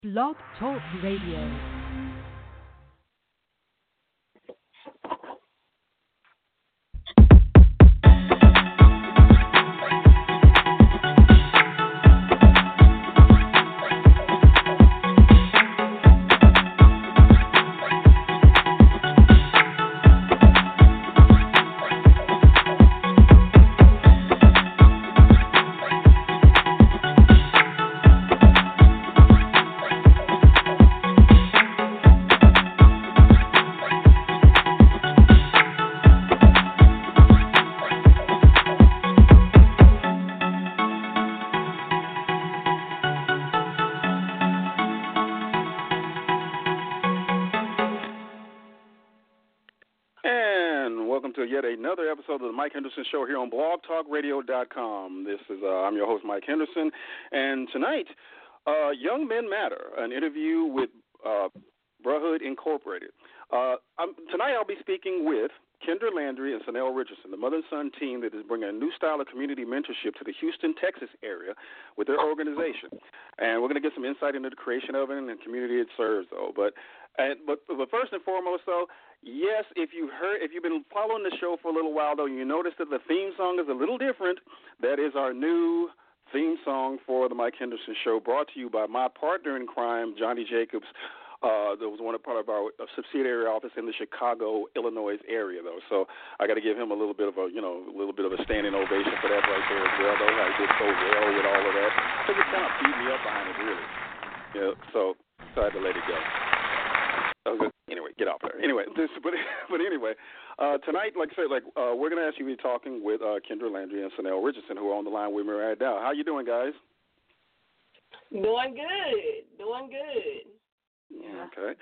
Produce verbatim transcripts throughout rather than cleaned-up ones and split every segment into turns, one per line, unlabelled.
Blog Talk Radio.
Another episode of the Mike Henderson Show here on blog talk radio dot com. This is uh, I'm your host, Mike Henderson, and tonight, uh, Young Men Matter, an interview with uh, Brotherhood Incorporated. Uh, tonight, I'll be speaking with Kendra Landry and Sanel Richardson, the mother and son team that is bringing a new style of community mentorship to the Houston, Texas area with their organization. And we're going to get some insight into the creation of it and the community it serves, though. But and, but but first and foremost, though, yes, if you heard, if you've been following the show for a little while, though, you notice that the theme song is a little different. That is our new theme song for the Mike Henderson Show, brought to you by my partner in crime, Johnny Jacobs. Uh, that was one of part of our subsidiary office in the Chicago, Illinois area, though. So I got to give him a little bit of a, you know, a little bit of a standing ovation for that right there as well. Though I did so well with all of that, because it kind of beat me up behind it, really. You know, so so I had to let it go. Okay. Anyway, get off there. Anyway, this, but but anyway, uh, tonight, like I said, like uh, we're gonna actually be talking with uh, Kendra Landry and Sanel Richardson, who are on the line with me right now. How you doing, guys?
Doing good. Doing good.
Yeah. Okay.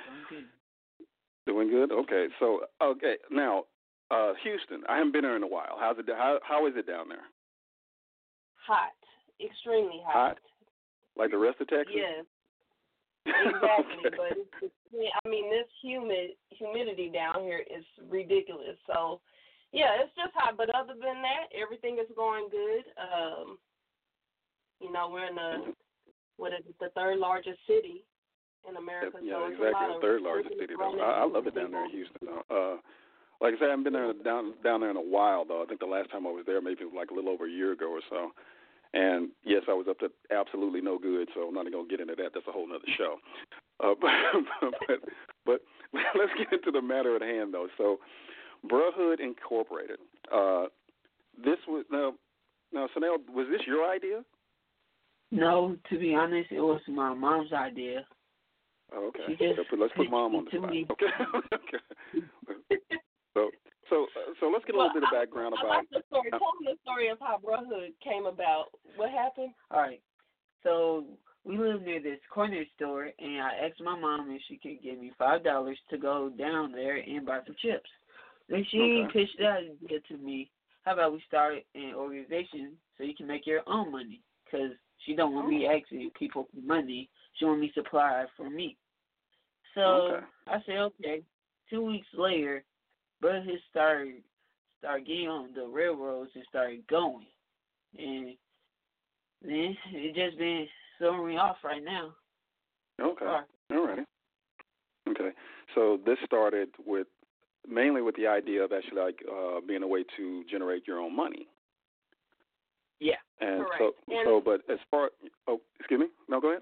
Doing good. Okay. So, okay. Now, uh, Houston. I haven't been there in a while. How's it? How How is it down there?
Hot. Extremely hot.
Hot. Like the rest of Texas.
Yes. Exactly.
Okay.
But it's, I mean, this humid humidity down here is ridiculous. So, yeah, it's just hot. But other than that, everything is going good. Um, you know, we're in the what is it, the third largest city in America.
Yeah,
so
exactly.
The
third largest city, though. I, I love it down there in Houston, though. Uh, like I said, I haven't been there down down there in a while, though. I think the last time I was there, maybe like a little over a year ago or so. And yes, I was up to absolutely no good, so I'm not going to get into that. That's a whole other show. Uh, but, but but let's get into the matter at hand, though. So, Brotherhood Incorporated. Uh, this was now now, Sanel, was this your idea?
No, to be honest, it was my mom's idea.
Oh, okay.
She just
so let's put mom on the spot. Okay. okay. So, so, uh, so let's get a
well,
little bit of
I,
background
I
about.
like the story. Tell me the story of how Brotherhood came about. What happened?
All right. So we live near this corner store, and I asked my mom if she could give me five dollars to go down there and buy some chips. Then she
okay.
pitched that idea to me. How about we start an organization so you can make your own money? Because she don't want me asking people for money. She want me supply for me. So
okay.
I said, okay. Two weeks later, Brotherhood started started getting on the railroads and started going. And then it just been throwing me off right now.
Okay.
All
right. Okay. So this started with mainly with the idea of actually like uh, being a way to generate your own money.
Yeah.
And
Correct.
so,
and
so, but as far, oh, excuse me, no, go ahead.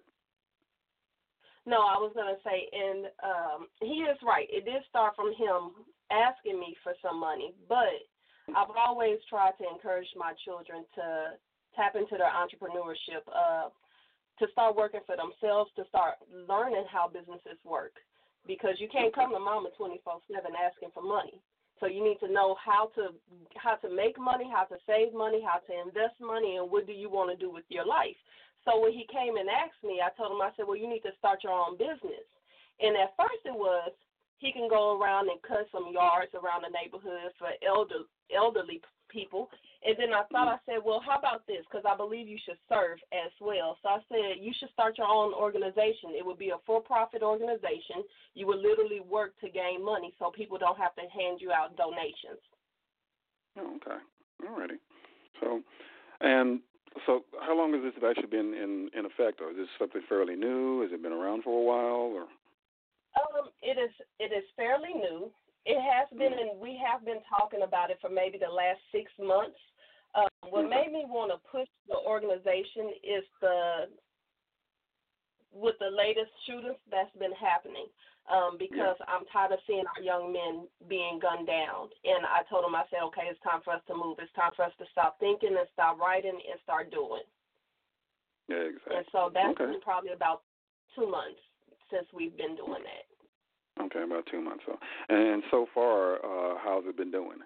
No, I was going to say, and um, he is right. It did start from him asking me for some money, but I've always tried to encourage my children to tap into their entrepreneurship, uh, to start working for themselves, to start learning how businesses work, because you can't come to mama twenty-four seven asking for money. So you need to know how to how to make money, how to save money, how to invest money, and what do you want to do with your life. So when he came and asked me, I told him, I said, well, you need to start your own business. And at first it was, he can go around and cut some yards around the neighborhood for elder, elderly people. And then I thought, I said, well, how about this? Because I believe you should serve as well. So I said, you should start your own organization. It would be a for-profit organization. You would literally work to gain money so people don't have to hand you out donations.
Oh, okay. All righty. So, and So how long has this actually been in, in effect, or is this something fairly new? Has it been around for a while, or?
Um, it is it is fairly new. It has been, and we have been talking about it for maybe the last six months. Um, what made me want to push the organization is the with the latest shootings that's been happening. Um, because yeah. I'm tired of seeing our young men being gunned down. And I told them, I said, okay, it's time for us to move. It's time for us to stop thinking and stop writing and start doing.
Yeah, exactly.
And so that's
okay.
been probably about two months since we've been doing that.
Okay, about two months. So, and so far, uh, how's it been doing?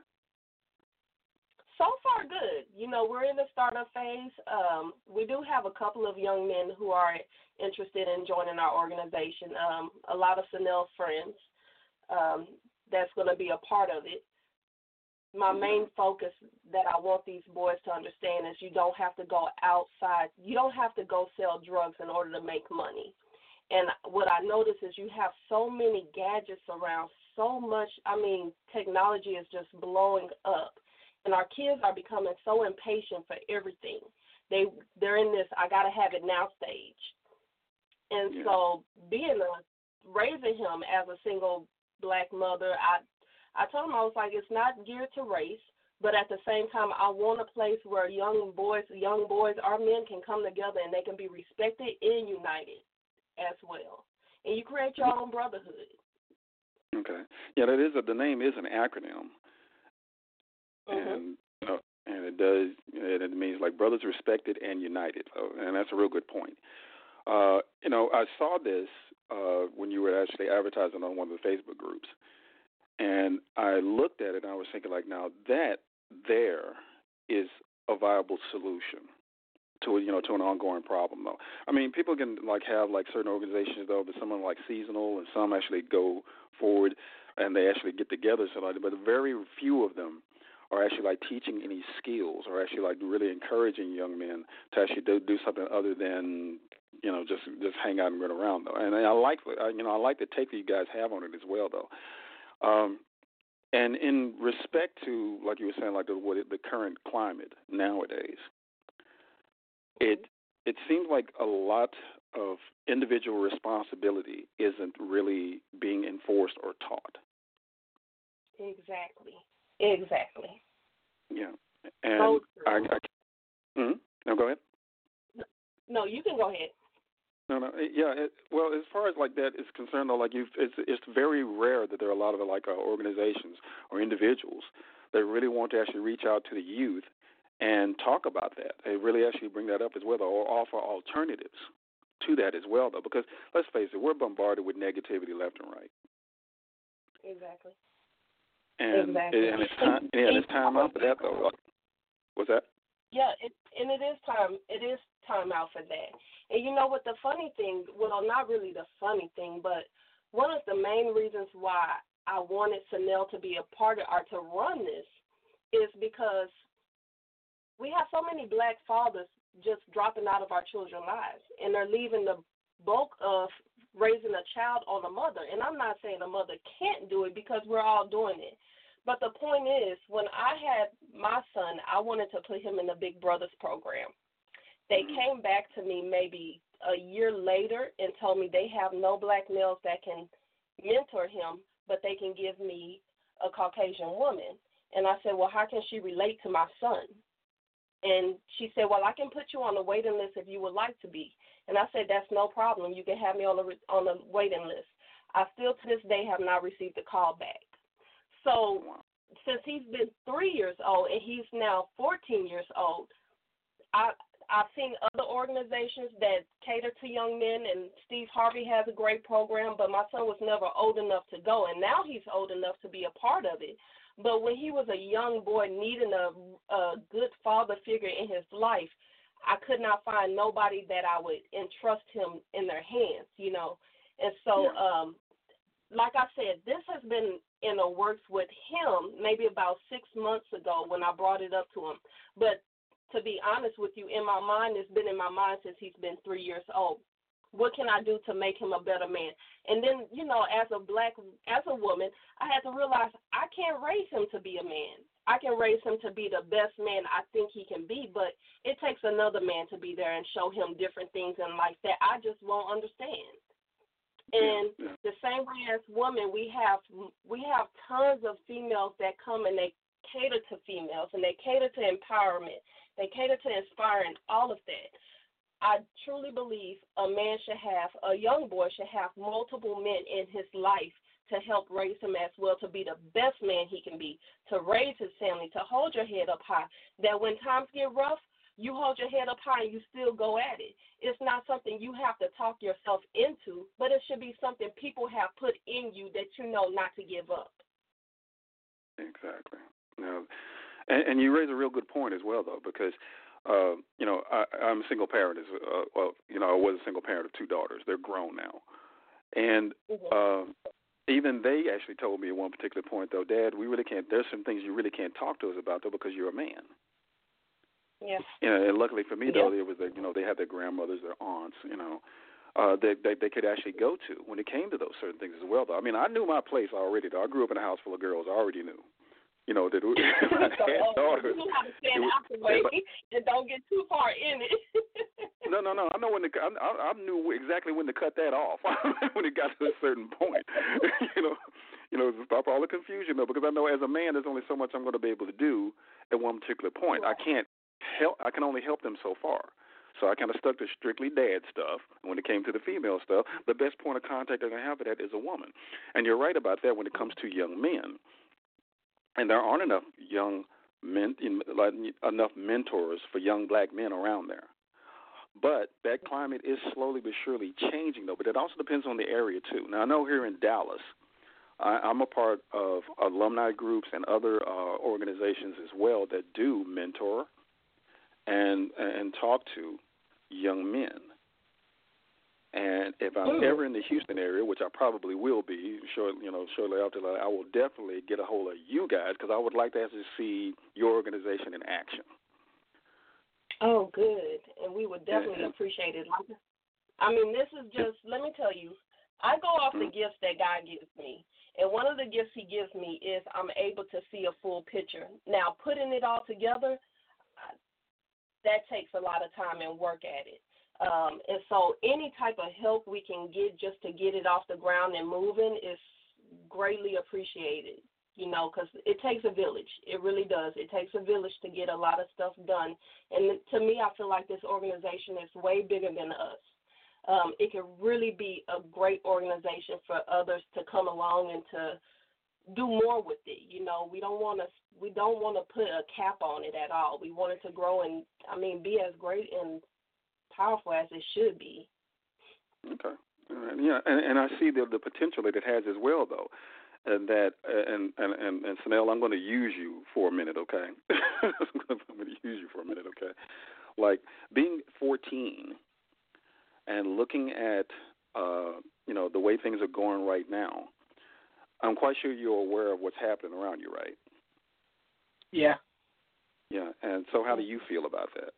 So far, good. You know, we're in the startup phase. Um, we do have a couple of young men who are interested in joining our organization. Um, a lot of Sanel friends um, that's going to be a part of it. My main focus that I want these boys to understand is you don't have to go outside. You don't have to go sell drugs in order to make money. And what I notice is you have so many gadgets around, so much, I mean, technology is just blowing up. And our kids are becoming so impatient for everything. They, they're in this I got to have it now stage. And yeah. so being a, raising him as a single black mother, I I told him, I was like, it's not geared to race, but at the same time, I want a place where young boys, young boys, our men can come together and they can be respected and united as well. And you create your own brotherhood.
Okay. Yeah, that is a, the name is an acronym.
Mm-hmm.
And uh, and it does, and it means like brothers respected and united. So, and that's a real good point. Uh, you know, I saw this uh, when you were actually advertising on one of the Facebook groups. And I looked at it and I was thinking, like, now that there is a viable solution to, you know, to an ongoing problem, though. I mean, people can, like, have, like, certain organizations, though, but some are, like, seasonal and some actually go forward and they actually get together. So, like, but very few of them are actually, like, teaching any skills or actually, like, really encouraging young men to actually do, do something other than, you know, just just hang out and run around, though. And I like, you know, I like the take that you guys have on it as well, though. Um, and in respect to, like you were saying, like the, what it, the current climate nowadays, it it seems like a lot of individual responsibility isn't really being enforced or taught.
Exactly. Exactly.
Yeah. And
so
I, I mm-hmm. no, go ahead.
No, you can go ahead.
No, no, yeah. It, well, as far as like that is concerned, though, like you, it's it's very rare that there are a lot of like uh, organizations or individuals that really want to actually reach out to the youth and talk about that. They really actually bring that up as well, though, or offer alternatives to that as well, though. Because let's face it, we're bombarded with negativity left and right.
Exactly.
And,
exactly.
and it's time. Yeah, it's time out for that, though. What's that?
Yeah, it, and it is time. It is time out for that. And you know what? The funny thing, well, not really the funny thing, but one of the main reasons why I wanted Sanel to be a part of or to run this is because we have so many black fathers just dropping out of our children's lives, and they're leaving the bulk of raising a child on a mother. And I'm not saying a mother can't do it because we're all doing it. But the point is, when I had my son, I wanted to put him in the Big Brothers program. They came back to me maybe a year later and told me they have no black males that can mentor him, but they can give me a Caucasian woman. And I said, well, how can she relate to my son? And she said, well, I can put you on the waiting list if you would like to be. And I said, that's no problem. You can have me on the on the waiting list. I still to this day have not received a call back. So since he's been three years old and he's now fourteen years old, I, I've seen other organizations that cater to young men, and Steve Harvey has a great program, but my son was never old enough to go, and now he's old enough to be a part of it. But when he was a young boy needing a, a good father figure in his life, I could not find nobody that I would entrust him in their hands, you know. And so, yeah. um, like I said, this has been in the works with him maybe about six months ago when I brought it up to him. But to be honest with you, in my mind, it's been in my mind since he's been three years old. What can I do to make him a better man? And then, you know, as a black, as a woman, I had to realize I can't raise him to be a man. I can raise him to be the best man I think he can be, but it takes another man to be there and show him different things in life that I just won't understand. And
yeah, yeah.
the same way as women, we have we have tons of females that come and they cater to females and they cater to empowerment. They cater to inspiring, all of that. I truly believe a man should have, a young boy should have multiple men in his life to help raise him as well, to be the best man he can be, to raise his family, to hold your head up high, that when times get rough, you hold your head up high and you still go at it. It's not something you have to talk yourself into, but it should be something people have put in you that you know not to give up.
Exactly. Now, and, and you raise a real good point as well, though, because, uh, you know, I, I'm a single parent. As, uh, well, you know, I was a single parent of two daughters. They're grown now. And
Mm-hmm.
uh, even they actually told me at one particular point, though, Dad, we really can't, there's some things you really can't talk to us about, though, because you're a man.
Yeah.
You know, and luckily for me,
Yeah.
though, it was that, you know, they had their grandmothers, their aunts, you know, uh, they, they they could actually go to when it came to those certain things as well, though. I mean, I knew my place already, though. I grew up in a house full of girls. I already knew, you know, that I had
so,
daughters.
You have to stand
was,
out the way
but,
and don't get too far in it.
no, no, no. I know when to, I, I knew exactly when to cut that off when it got to a certain point. you know, you know, to stop all the confusion, though, because I know as a man, there's only so much I'm going to be able to do at one particular point.
Right.
I can't help. I can only help them so far. So I kind of stuck to strictly dad stuff. When it came to the female stuff, the best point of contact I can have for that is a woman. And you're right about that when it comes to young men. And there aren't enough young men, like enough mentors for young black men around there. But that climate is slowly but surely changing, though. But it also depends on the area, too. Now, I know here in Dallas, I, I'm a part of alumni groups and other uh, organizations as well that do mentor and and talk to young men. And if I'm
Ooh.
ever in the Houston area, which I probably will be, shortly, you know, shortly after that, I will definitely get a hold of you guys because I would like to actually see your organization in action.
Oh, good. And we would definitely
Yeah.
appreciate it. I mean, this is just, let me tell you, I go off
Mm-hmm.
the gifts that God gives me. And one of the gifts he gives me is I'm able to see a full picture. Now, putting it all together, that takes a lot of time and work at it. Um, and so any type of help we can get just to get it off the ground and moving is greatly appreciated, you know, because it takes a village. It really does. It takes a village to get a lot of stuff done. And to me, I feel like this organization is way bigger than us. Um, it can really be a great organization for others to come along and to do more with it. You know, we don't want to we don't want to put a cap on it at all. We want it to grow and, I mean, be as great and powerful as it should be.
Okay. All right. Yeah, and, and I see the the potential that it has as well, though. And that, and and and, and Sanel, I'm going to use you for a minute, okay? I'm going to use you for a minute, okay? Like being fourteen and looking at, uh, you know, the way things are going right now. I'm quite sure you're aware of what's happening around you, right?
Yeah.
Yeah. And so, how do you feel about that?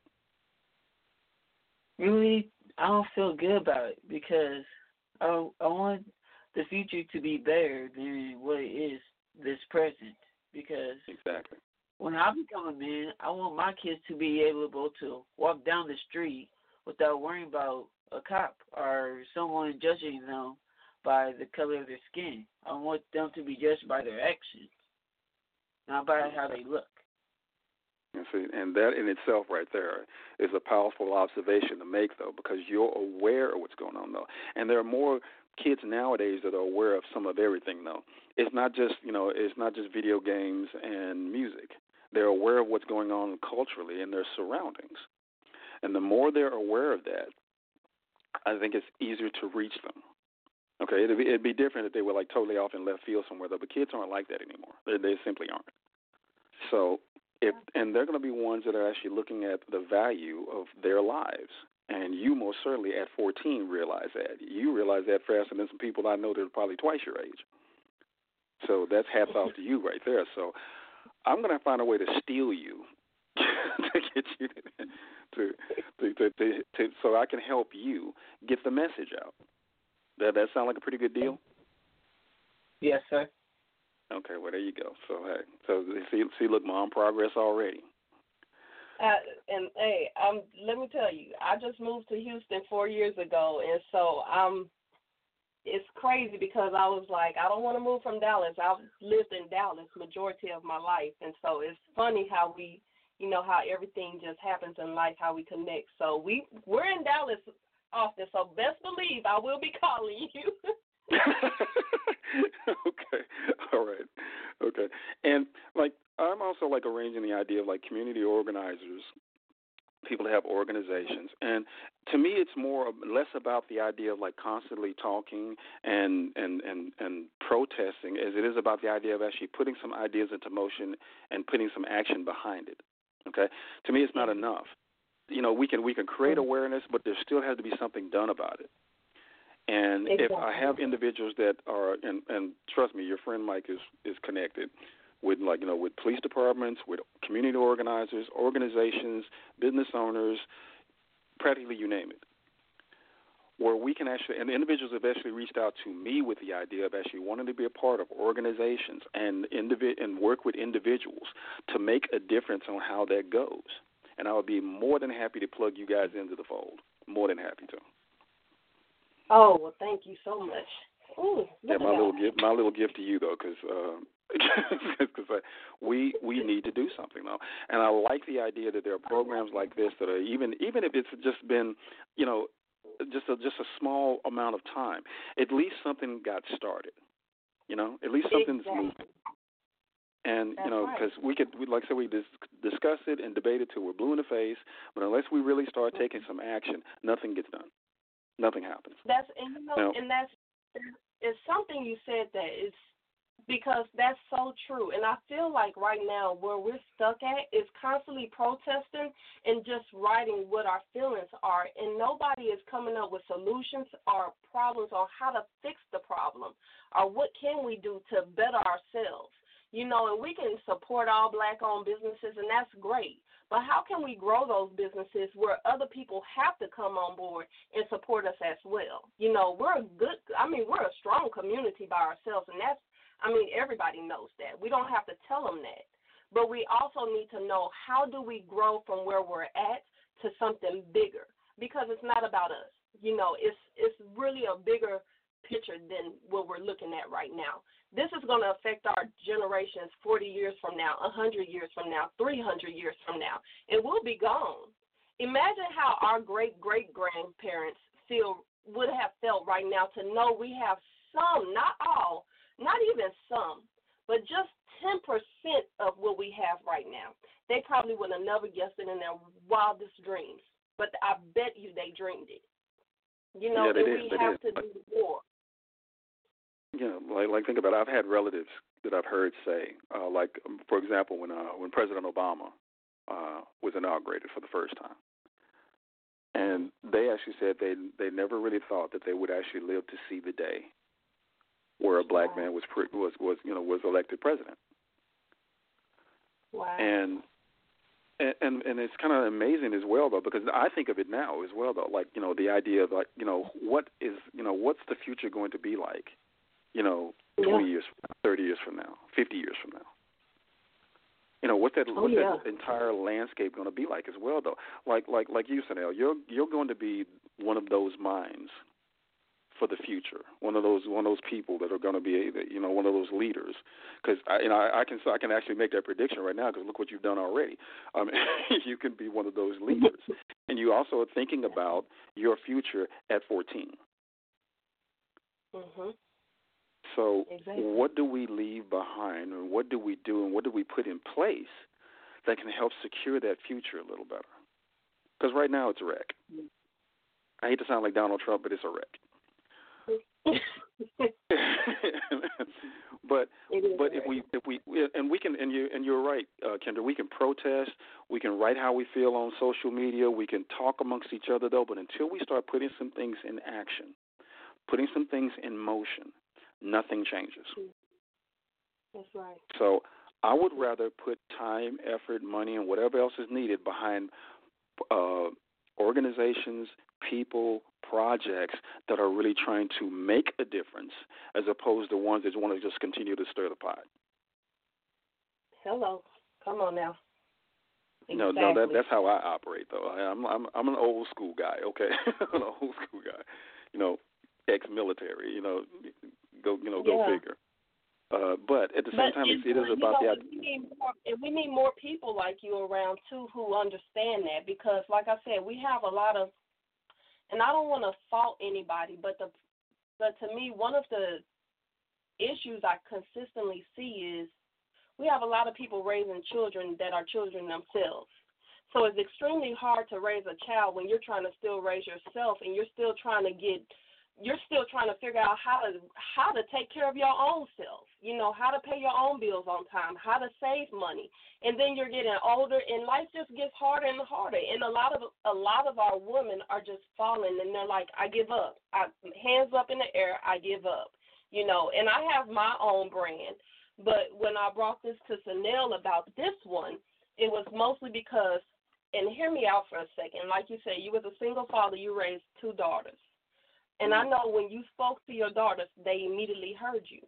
Really, I don't feel good about it because I I want the future to be better than what it is this present. Because
Exactly.
when I become a man, I want my kids to be able to walk down the street without worrying about a cop or someone judging them by the color of their skin. I want them to be judged by their actions, not by how they look.
And see, and that in itself right there is a powerful observation to make, though, because you're aware of what's going on, though. And there are more kids nowadays that are aware of some of everything, though. It's not just, you know, it's not just video games and music. They're aware of what's going on culturally in their surroundings. And the more they're aware of that, I think it's easier to reach them. Okay, it'd be, it'd be different if they were like totally off in left field somewhere, though. But kids aren't like that anymore. They, they simply aren't. So, if and they're going to be ones that are actually looking at the value of their lives. And you most certainly at fourteen realize that. You realize that faster than some people I know that are probably twice your age. So that's hats off to you right there. So I'm going to find a way to steal you to get you to to, to, to, to so I can help you get the message out. That that sound like a pretty good deal?
Yes, sir.
Okay, well there you go. So hey, so see, see, look, mom, progress already.
Uh, and hey, um, let me tell you, I just moved to Houston four years ago, and so I'm. It's crazy because I was like, I don't want to move from Dallas. I've lived in Dallas majority of my life, and so it's funny how we, you know, how everything just happens in life, how we connect. So we we're in Dallas often, so best believe I will be calling you.
Okay, all right, okay, and like I'm also like arranging the idea of like community organizers, people that have organizations, and to me it's more less about the idea of like constantly talking and and and and protesting as it is about the idea of actually putting some ideas into motion and putting some action behind it. Okay, to me it's not enough. You know, we can we can create awareness, but there still has to be something done about it. And
exactly.
if I have individuals that are, and, and trust me, your friend Mike is, is connected with, like, you know, with police departments, with community organizers, organizations, business owners, practically you name it, where we can actually, and individuals have actually reached out to me with the idea of actually wanting to be a part of organizations and indivi- and work with individuals to make a difference on how that goes. And I would be more than happy to plug you guys into the fold. More than happy to.
Oh, well, thank you so much. Ooh,
yeah, my little gift, my little gift to you though, because because uh, we we need to do something though, and I like the idea that there are programs like this that are even even if it's just been, you know, just a, just a small amount of time, at least something got started, you know, at least something's
exactly.
moving. And,
That's
you know, because
right.
we could, we, like I said, we dis- discuss it and debate it till we're blue in the face, but unless we really start taking some action, nothing gets done. Nothing happens.
That's and you know,
now,
and that's it's something you said that is because that's so true. And I feel like right now where we're stuck at is constantly protesting and just writing what our feelings are, and nobody is coming up with solutions or problems on how to fix the problem or what can we do to better ourselves. You know, and we can support all black-owned businesses, and that's great. But how can we grow those businesses where other people have to come on board and support us as well? You know, we're a good, I mean, we're a strong community by ourselves, and that's, I mean, everybody knows that. We don't have to tell them that. But we also need to know how do we grow from where we're at to something bigger, because it's not about us. You know, it's it's really a bigger picture than what we're looking at right now. This is going to affect our generations forty years from now, one hundred years from now, three hundred years from now, and we'll be gone. Imagine how our great-great-grandparents feel would have felt right now to know we have some, not all, not even some, but just ten percent of what we have right now. They probably would have never guessed it in their wildest dreams, but I bet you they dreamed it. You know,
yeah,
and
did,
we
they
have
did.
to do more.
You know, like, like think about it. I've had relatives that I've heard say, uh, like, um, for example, when uh, when President Obama uh, was inaugurated for the first time, and they actually said they they never really thought that they would actually live to see the day where a black man was pre- was was you know was elected president.
Wow.
And and and it's kind of amazing as well though, because I think of it now as well though, like, you know, the idea of like, you know, what is you know what's the future going to be like? You know, twenty
yeah.
years, from now, thirty years from now, fifty years from now. You know, what's that?
Oh,
what's
yeah.
that entire landscape going to be like as well, though? Like, like, like you, Sanel, you're you're going to be one of those minds for the future. One of those one of those people that are going to be, you know, one of those leaders. Because I, you know, I, I can I can actually make that prediction right now. Because look what you've done already. Um, you can be one of those leaders, and you also are thinking about your future at fourteen.
Mhm.
So
Exactly.
what do we leave behind, and what do we do, and what do we put in place that can help secure that future a little better? Because right now it's a wreck. I hate to sound like Donald Trump, but it's a wreck. but but if we if we and we can and you and you're right, uh, Kendra, we can protest, we can write how we feel on social media, we can talk amongst each other though. But until we start putting some things in action, putting some things in motion, nothing changes.
That's right.
So I would rather put time, effort, money, and whatever else is needed behind uh, organizations, people, projects that are really trying to make a difference, as opposed to ones that want to just continue to stir the pot.
Hello, come on now. Exactly.
No, no, that, that's how I operate, though. I, I'm, I'm, I'm an old school guy. Okay, I'm an old school guy. You know, ex-military. You know, go, you know, go
yeah.
figure. Uh, but at the same
but
time,
it,
it is about
know,
the.
We need more, and we need more people like you around too who understand that, because, like I said, we have a lot of, and I don't want to fault anybody, but the, but to me, one of the issues I consistently see is we have a lot of people raising children that are children themselves. So it's extremely hard to raise a child when you're trying to still raise yourself, and you're still trying to get, you're still trying to figure out how to how to take care of your own self. You know, how to pay your own bills on time, how to save money, and then you're getting older, and life just gets harder and harder. And a lot of a lot of our women are just falling, and they're like, I give up. I, hands up in the air, I give up. You know, and I have my own brand. But when I brought this to Sanel about this one, it was mostly because, and hear me out for a second, like you said, you was a single father, you raised two daughters. And I know when you spoke to your daughters, they immediately heard you.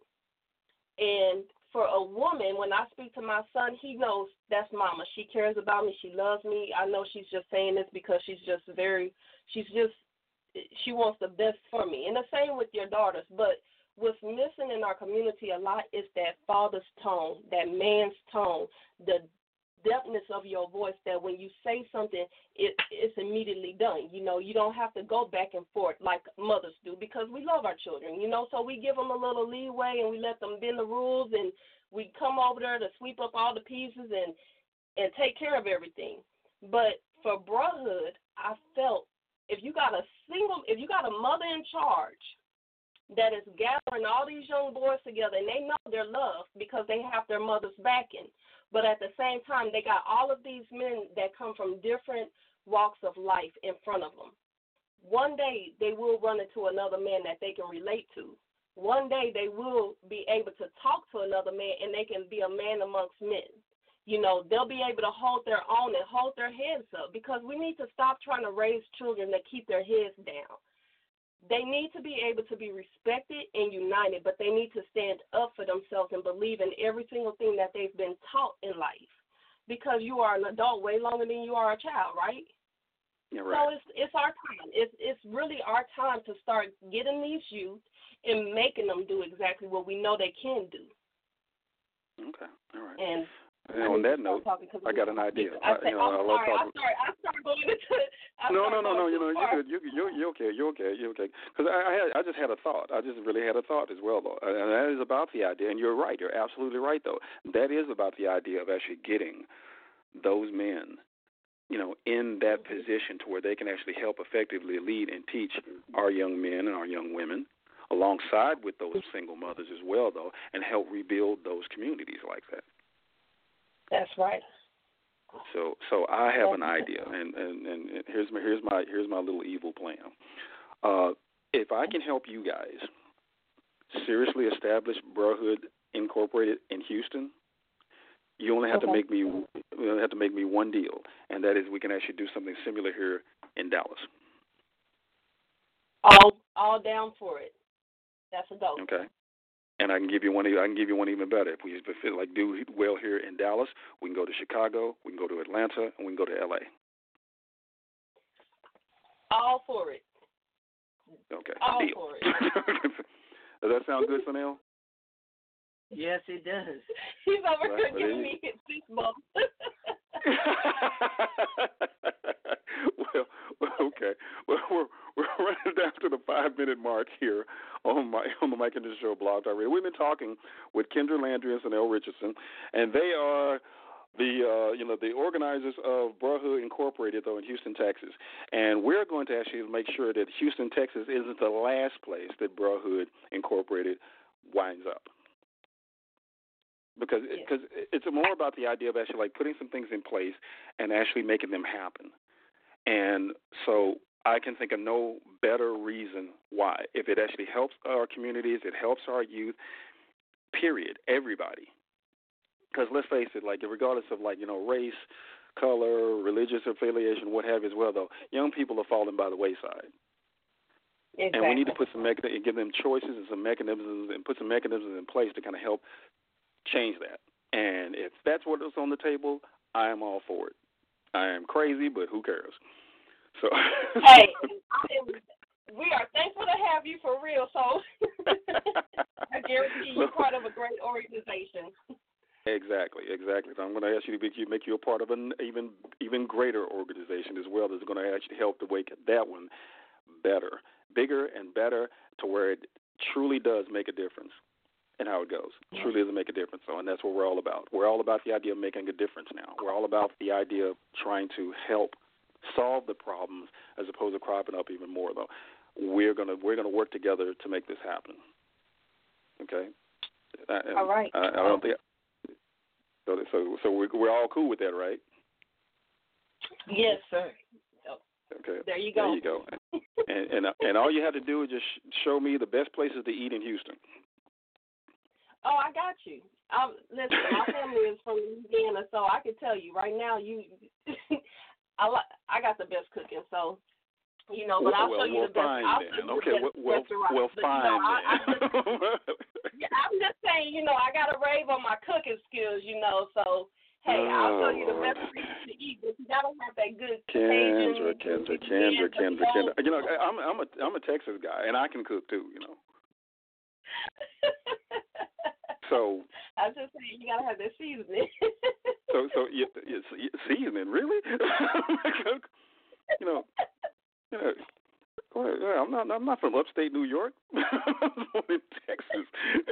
And for a woman, when I speak to my son, he knows that's mama. She cares about me. She loves me. I know she's just saying this because she's just very, she's just, she wants the best for me. And the same with your daughters. But what's missing in our community a lot is that father's tone, that man's tone, the depthness of your voice, that when you say something, it, it's immediately done. You know, you don't have to go back and forth like mothers do, because we love our children, you know, so we give them a little leeway and we let them bend the rules, and we come over there to sweep up all the pieces and, and take care of everything. But for brotherhood, I felt if you got a single, if you got a mother in charge that is gathering all these young boys together, and they know they're loved because they have their mother's backing, but at the same time, they got all of these men that come from different walks of life in front of them. One day, they will run into another man that they can relate to. One day, they will be able to talk to another man, and they can be a man amongst men. You know, they'll be able to hold their own and hold their heads up, because we need to stop trying to raise children that keep their heads down. They need to be able to be respected and united, but they need to stand up for themselves and believe in every single thing that they've been taught in life, because you are an adult way longer than you are a child, right?
Yeah, right.
So it's it's our time. It's it's really our time to start getting these youth and making them do exactly what we know they can do.
Okay, all right.
And
And on that note, I got an idea.
I say,
I, you know,
I'm
I love
sorry,
talking.
I'm sorry, I started going into. I
No, no,
started
no, no.
going
You know,
too
you're
far.
good. You, you, you're okay. You're okay. You're okay. Because I, I, had, I just had a thought. I just really had a thought as well, though, and that is about the idea. And you're right. You're absolutely right, though. That is about the idea of actually getting those men, you know, in that position to where they can actually help effectively lead and teach our young men and our young women, alongside with those single mothers as well, though, and help rebuild those communities like that.
That's right.
So, so I have an idea, and, and, and here's my here's my here's my little evil plan. Uh, if I can help you guys seriously establish Brotherhood Incorporated in Houston, you only have
okay.
to make me you only have to make me one deal, and that is we can actually do something similar here in Dallas.
All all down for it. That's a go.
Okay. And I can give you one. I can give you one even better. If we feel like do well here in Dallas, we can go to Chicago, we can go to Atlanta, and we can go to L A.
All for it.
Okay.
All
Deal.
for it.
Does that sound good, Sanel?
Yes, it does.
He's over
Right,
here giving me his fist bump.
well, well, okay. Well, we're we're running down to the five minute mark here on my on the Mike Henderson Show blog talk radio. We've been talking with Kendra Landry and Sanel Richardson, and they are the uh, you know the organizers of Brotherhood Incorporated, though, in Houston, Texas. And we're going to actually make sure that Houston, Texas, isn't the last place that Brotherhood Incorporated winds up. Because
yeah.
because it's more about the idea of actually like putting some things in place and actually making them happen. And so I can think of no better reason why. If it actually helps our communities, it helps our youth, period, everybody, Because let's face it, like regardless of like you know race, color, religious affiliation, what have you, as well though, young people are falling by the wayside.
Exactly.
And we need to put some mechan- give them choices and some mechanisms and put some mechanisms in place to kind of help change that. And if that's what is on the table, I am all for it. I am crazy, but who cares? So
hey, I am, we are thankful to have you for real. So I guarantee you're part of a great organization.
Exactly, exactly. So I'm going to ask you to make you make you a part of an even even greater organization as well. That's going to actually help to make that one better, bigger, and better to where it truly does make a difference in how it goes. It truly does make a difference. So, and that's what we're all about. We're all about the idea of making a difference now. We're all about the idea of trying to help solve the problems as opposed to cropping up even more. Though we're gonna we're gonna work together to make this happen. Okay. And
all right.
I, I don't think. So, so, so we're, we're all cool with that, right?
Yes, sir.
Okay.
There you go.
There you go. and, and and all you have to do is just show me the best places to eat in Houston.
Oh, I got you. Um, listen, my family is from Louisiana, so I can tell you right now, you, I like, I got the best cooking, so you know. But I'll
well,
show you
well,
the best.
Fine,
I'll
then.
show you
Okay,
the best
well,
restaurant.
well,
but,
fine
you know, I, I
then.
just, yeah, I'm just saying, you know, I got to rave on my cooking skills, you know. So hey,
oh,
I'll show you the
Lord.
best places to eat, but you gotta have that good
Kendra,
Cajun.
Kendra, Kendra, Kendra, Kendra. You know, I'm I'm a I'm a Texas guy, and I can cook too. You know. So
I was just saying, you gotta have that seasoning.
so so you, you, seasoning, really? you know, you know. Well, I'm not. I'm not from upstate New York. I'm from in Texas.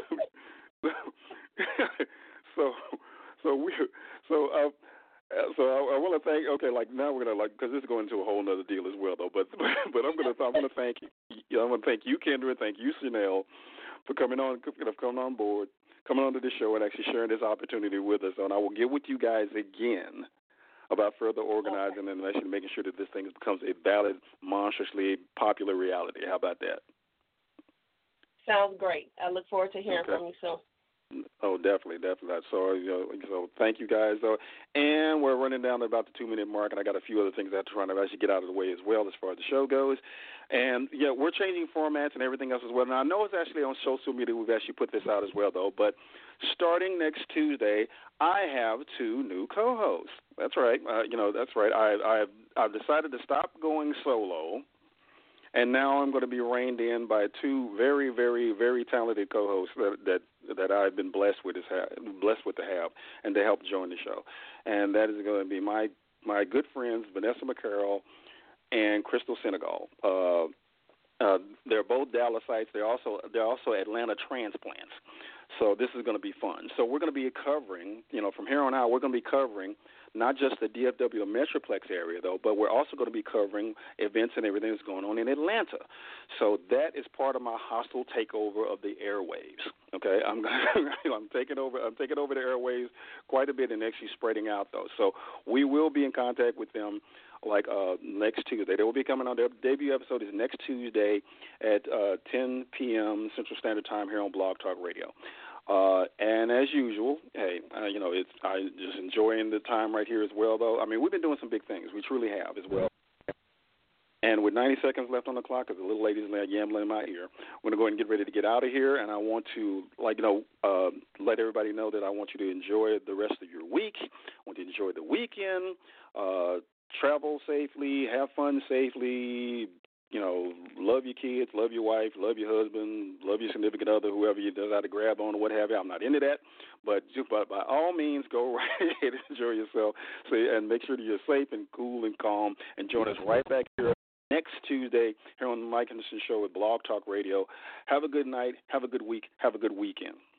so, so we, so, uh, so I, I want to thank. Okay, like now we're gonna like because this is going into a whole other deal as well, though. But, but I'm gonna, I'm gonna thank you. I'm gonna thank you, Kendra, and thank you, Chanel, for coming on, coming on board, coming onto the show, and actually sharing this opportunity with us. And I will get with you guys again about further organizing and actually making sure that this thing becomes a valid, monstrously popular reality. How about that?
Sounds great. I look forward to hearing
okay.
from you soon.
Oh, definitely, definitely. So, you know, so thank you guys, though. And we're running down to about the two-minute mark, and I got a few other things I have to try to actually get out of the way as well as far as the show goes. And, yeah, we're changing formats and everything else as well. Now, I know it's actually on social media. We've actually put this out as well, though. But starting next Tuesday, I have two new co-hosts. That's right. Uh, you know, that's right. I, I've, I've decided to stop going solo. And now I'm going to be reined in by two very, very, very talented co-hosts that that, that I've been blessed with, is ha- blessed with to have, and to help join the show. And that is going to be my my good friends Vanessa McCarroll and Crystal Senegal. Uh, uh, they're both Dallasites. They're also they're also Atlanta transplants. So this is going to be fun. So we're going to be covering, you know, from here on out, we're going to be covering not just the D F W Metroplex area, though, but we're also going to be covering events and everything that's going on in Atlanta. So that is part of my hostile takeover of the airwaves. Okay, I'm I'm taking over I'm taking over the airwaves quite a bit and actually spreading out though. So we will be in contact with them like uh, next Tuesday. They will be coming on. Their debut episode is next Tuesday at uh, ten p.m. Central Standard Time here on Blog Talk Radio. Uh, and as usual, hey, uh, you know, it's I just enjoying the time right here as well, though. I mean, we've been doing some big things. We truly have as well. And with ninety seconds left on the clock, because the little lady's yambling in my ear, we're going to go ahead and get ready to get out of here. And I want to, like, you know, uh, let everybody know that I want you to enjoy the rest of your week. I want you to enjoy the weekend, uh, travel safely, have fun safely. You know, love your kids, love your wife, love your husband, love your significant other, whoever you decide to grab on or what have you. I'm not into that, but just by, by all means, go right ahead and enjoy yourself. So, and make sure that you're safe and cool and calm. And join us right back here next Tuesday here on the Mike Henderson Show with Blog Talk Radio. Have a good night. Have a good week. Have a good weekend.